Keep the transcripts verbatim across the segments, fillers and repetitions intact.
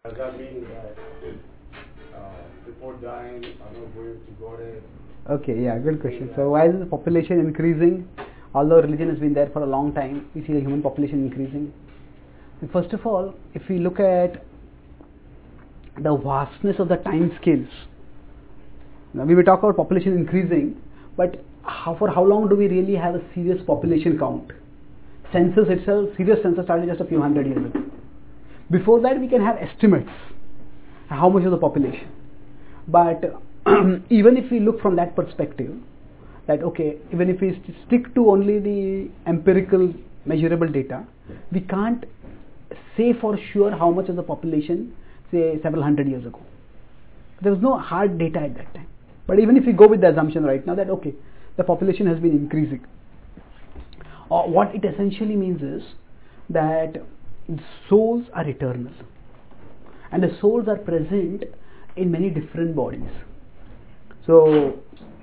Does that mean that uh, before dying, I'm not going to go there? Okay, yeah, good question. So why is the population increasing? Although religion has been there for a long time, we see the human population increasing. And first of all, if we look at the vastness of the time scales, now we will talk about population increasing, but how, for how long do we really have a serious population count? Census itself, serious census started just a few hundred years ago. Before that, we can have estimates how much of the population. But even if we look from that perspective, that okay, even if we st- stick to only the empirical measurable data, we can't say for sure how much of the population, say several hundred years ago. There was no hard data at that time. But even if we go with the assumption right now that okay, the population has been increasing, or what it essentially means is that souls are eternal, and the souls are present in many different bodies. So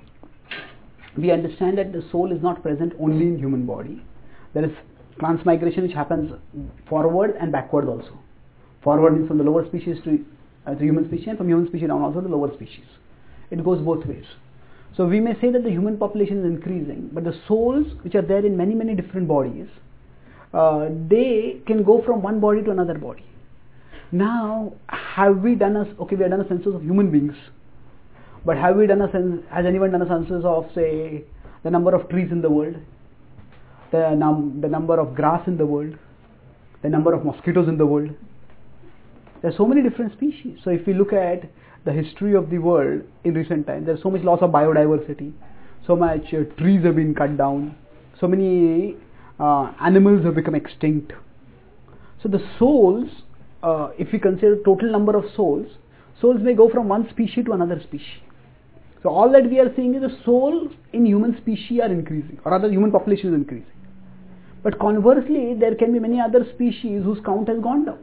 we understand that the soul is not present only in human body. There is transmigration which happens forward and backward also. Forward means from the lower species to uh, the human species, and from human species down also the lower species. It goes both ways. So we may say that the human population is increasing, but the souls which are there in many many different bodies, uh, they can go from one body to another body. Now, have we done a okay? We have done a census of human beings, but have we done a census? Has anyone done a census of say the number of trees in the world, the num the number of grass in the world, the number of mosquitoes in the world? There are so many different species. So if we look at the history of the world in recent times, there is so much loss of biodiversity, so much uh, trees have been cut down, so many uh, animals have become extinct. So the souls, uh, if we consider total number of souls, souls may go from one species to another species. So all that we are seeing is the souls in human species are increasing, or rather human population is increasing. But conversely, there can be many other species whose count has gone down.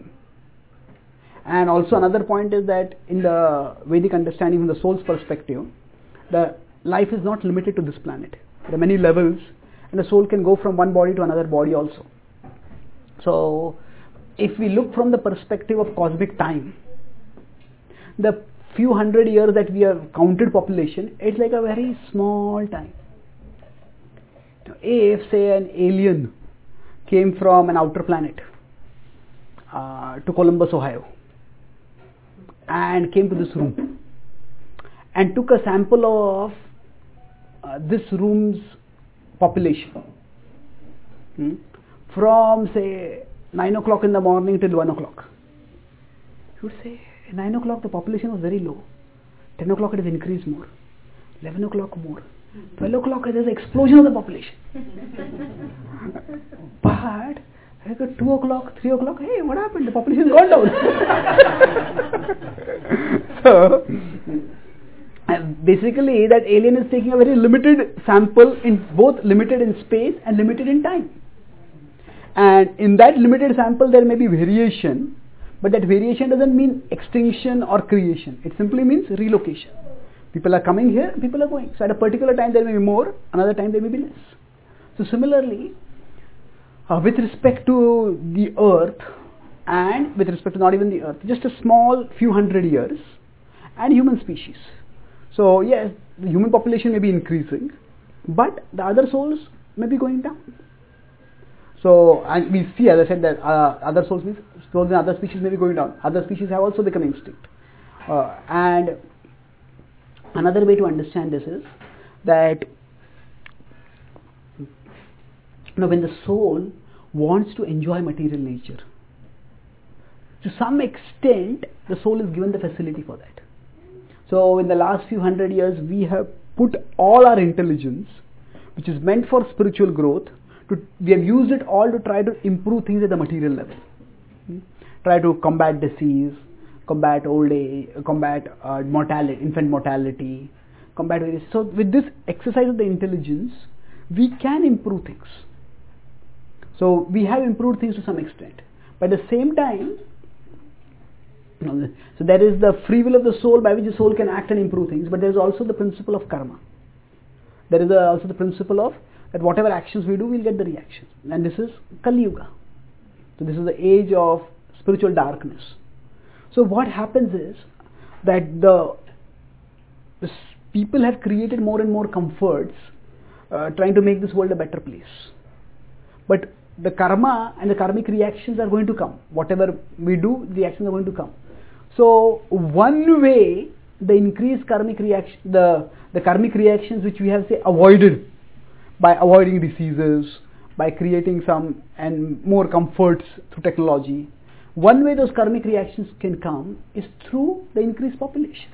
And also another point is that in the Vedic understanding from the soul's perspective, the life is not limited to this planet. There are many levels, and the soul can go from one body to another body also. So if we look from the perspective of cosmic time, the few hundred years that we have counted population, it's like a very small time. If say an alien came from an outer planet uh, to Columbus, Ohio, and came to this room and took a sample of uh, this room's population hmm, from say nine o'clock in the morning till one o'clock, you would say at nine o'clock the population was very low, ten o'clock it has increased more, eleven o'clock more, twelve o'clock there is an explosion of the population. But at two o'clock, three o'clock, hey, what happened? The population has gone down. So, and basically that alien is taking a very limited sample, in both limited in space and limited in time. And in that limited sample there may be variation, but that variation doesn't mean extinction or creation. It simply means relocation. People are coming here, people are going. So at a particular time there may be more, another time there may be less. So similarly, Uh, with respect to the earth, and with respect to not even the earth, just a small few hundred years, and human species. So yes, the human population may be increasing, but the other souls may be going down. So, and we see, as I said, that uh, other souls means souls in other species may be going down. Other species have also become extinct. Uh, and another way to understand this is that now, when the soul wants to enjoy material nature, to some extent, the soul is given the facility for that. So, in the last few hundred years, we have put all our intelligence, which is meant for spiritual growth, to, we have used it all to try to improve things at the material level. Hmm? Try to combat disease, combat old age, combat uh, mortality, infant mortality, combat various. So, with this exercise of the intelligence, we can improve things. So we have improved things to some extent. But at the same time, so there is the free will of the soul by which the soul can act and improve things, but there is also the principle of karma. There is also the principle of that whatever actions we do, we will get the reactions. And this is Kali Yuga. So this is the age of spiritual darkness. So what happens is that the, the people have created more and more comforts, uh, trying to make this world a better place. But the karma and the karmic reactions are going to come. Whatever we do, the reactions are going to come. So one way the increased karmic reaction, the, the karmic reactions which we have say avoided by avoiding diseases, by creating some and more comforts through technology, one way those karmic reactions can come is through the increased population.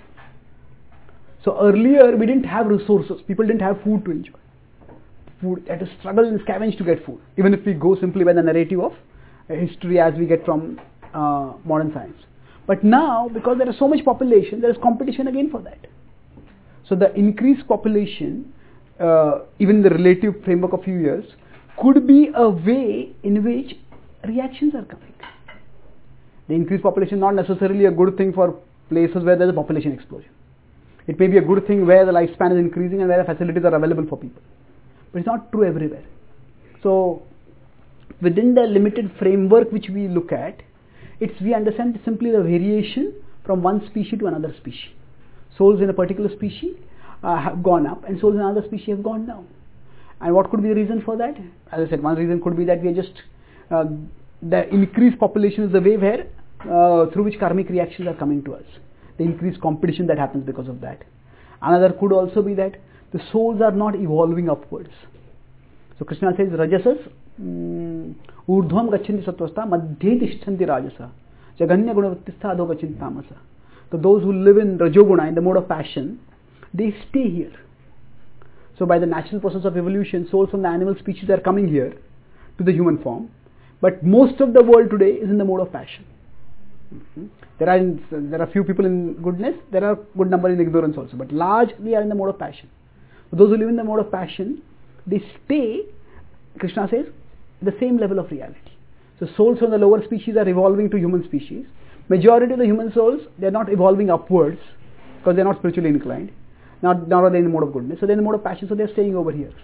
So earlier we didn't have resources, people didn't have food to enjoy. Food, had to struggle and scavenge to get food, even if we go simply by the narrative of uh, history as we get from uh, modern science. But now, because there is so much population, there is competition again for that. So the increased population, uh, even the relative framework of few years, could be a way in which reactions are coming. The increased population is not necessarily a good thing for places where there is a population explosion. It may be a good thing where the lifespan is increasing and where the facilities are available for people. But it's not true everywhere. So within the limited framework which we look at, it's we understand simply the variation from one species to another species. Souls in a particular species uh, have gone up and souls in another species have gone down. And what could be the reason for that? As I said, one reason could be that we are just, uh, the increased population is the way where, uh, through which karmic reactions are coming to us. The increased competition that happens because of that. Another could also be that the souls are not evolving upwards. So Krishna says, Rajasas, urdhvam gachanti sattvastha, madhye tishtanti rajasa, jaganya gunavattistha adho gachanti tamasa. So those who live in Rajoguna, in the mode of passion, they stay here. So by the natural process of evolution, souls from the animal species are coming here to the human form. But most of the world today is in the mode of passion. Mm-hmm. There are there are few people in goodness, there are good number in ignorance also, but largely are in the mode of passion. So those who live in the mode of passion, they stay, Krishna says, the same level of reality. So souls from the lower species are evolving to human species. Majority of the human souls, they are not evolving upwards because they are not spiritually inclined. Not, nor are they in the mode of goodness. So they are in the mode of passion, so they are staying over here.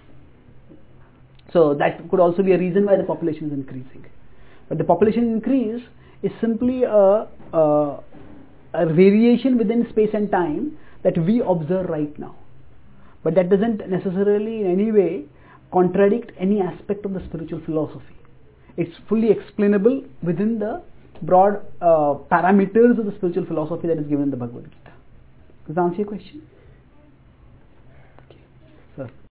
So that could also be a reason why the population is increasing. But the population increase is simply a, a, a variation within space and time that we observe right now. But that doesn't necessarily in any way contradict any aspect of the spiritual philosophy. It's fully explainable within the broad uh, parameters of the spiritual philosophy that is given in the Bhagavad Gita. Does that answer your question? Okay. Sir.